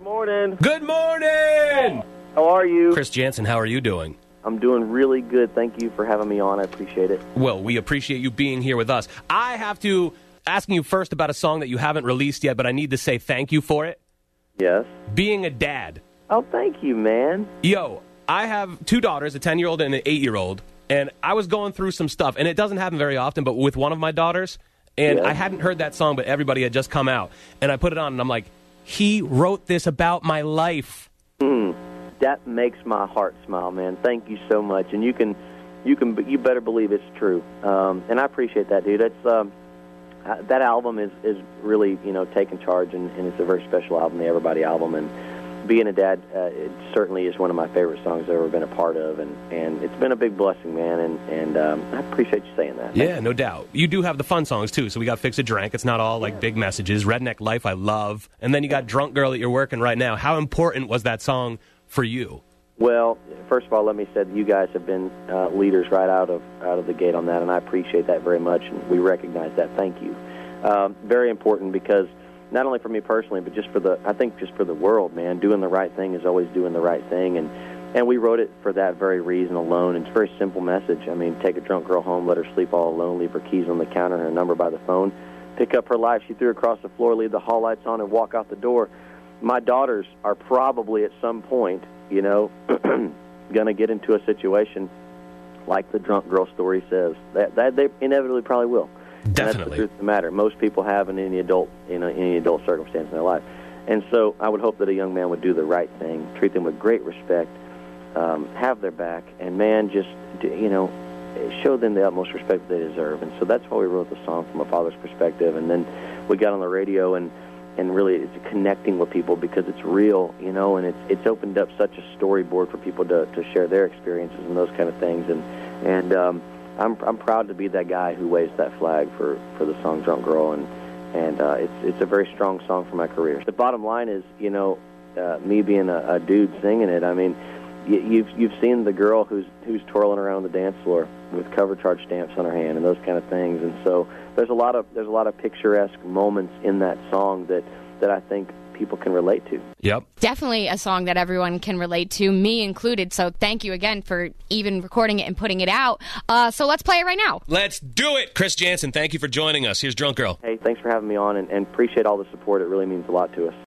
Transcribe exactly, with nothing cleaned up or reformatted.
Good morning. Good morning! How are you? Chris Jansen, how are you doing? I'm doing really good. Thank you for having me on. I appreciate it. Well, we appreciate you being here with us. I have to asking you first about a song that you haven't released yet, but I need to say thank you for it. Yes. Being a dad. Oh, thank you, man. Yo, I have two daughters, a ten-year-old and an eight-year-old, and I was going through some stuff, and it doesn't happen very often, but with one of my daughters, and Yeah. I hadn't heard that song, but everybody had just come out, and I put it on, and I'm like, he wrote this about my life. Mm, that makes my heart smile, man. Thank you so much, and you can, you can, you better believe it's true. Um, and I appreciate that, dude. It's um, uh, that album is is really, you know, taking charge, and, and it's a very special album, the Everybody album, and being a dad, uh, it certainly is one of my favorite songs I've ever been a part of, and, and it's been a big blessing, man, and, and um, I appreciate you saying that. Yeah, no doubt. You do have the fun songs, too, so we got Fix a Drink. It's not all, like, big messages. Redneck Life, I love. And then you got Drunk Girl that you're working right now. How important was that song for you? Well, first of all, let me say that you guys have been uh, leaders right out of out of the gate on that, and I appreciate that very much, and we recognize that. Thank you. Um, very important because not only for me personally, but just for the, I think just for the world, man, doing the right thing is always doing the right thing, and and we wrote it for that very reason alone. It's a very simple message. I mean, take a drunk girl home, let her sleep all alone, leave her keys on the counter and her number by the phone, pick up her life she threw across the floor, leave the hall lights on, and walk out the door. My daughters are probably at some point, you know, going to get into a situation like the drunk girl story says. That, that they inevitably probably will. Definitely. And that's the truth of the matter. Most people have in any adult, in any adult circumstance in their life. And so I would hope that a young man would do the right thing, treat them with great respect, um, have their back, and, man, just, you know, show them the utmost respect that they deserve. And so that's why we wrote the song from a father's perspective. And then we got on the radio, and, and really it's connecting with people because it's real, you know, and it's it's opened up such a storyboard for people to, to share their experiences and those kind of things. And, and um, I'm I'm proud to be that guy who waves that flag for, for the song Drunk Girl, and and uh, it's it's a very strong song for my career. The bottom line is, you know, uh, me being a, a dude singing it, I mean, you, you've you've seen the girl who's who's twirling around the dance floor with cover charge stamps on her hand and those kind of things, and so there's a lot of there's a lot of picturesque moments in that song that, that I think people can relate to. Yep. Definitely a song that everyone can relate to, me included. So thank you again for even recording it and putting it out. Uh, so let's play it right now. Let's do it. Chris Jansen, thank you for joining us. Here's Drunk Girl. Hey, thanks for having me on, and, and appreciate all the support. It really means a lot to us.